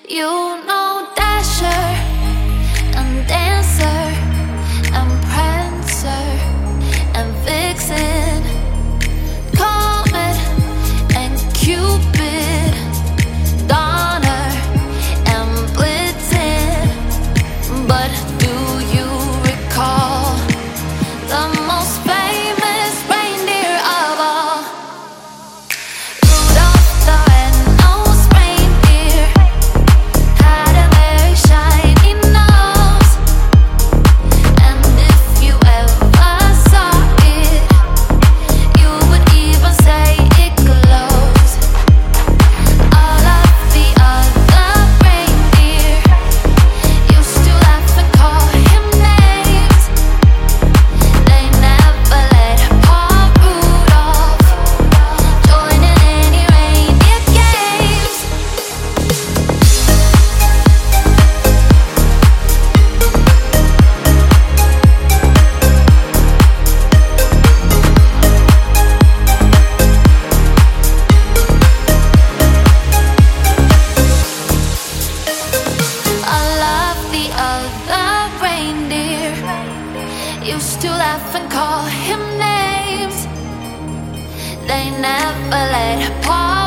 You know Dasher and Dancer and Prancer and Vixen, Comet and Cupid, Donner and Blitzen. But do you recall the most famous reindeer of all? Rudolph the red-nosed reindeer had a very shiny nose, and if you ever saw it, you would even say it glows. All of the other reindeer used to laugh and call him names. They never let Paul Rudolph join in any reindeer games. All of the other reindeer used to laugh and call him names. They never let Paul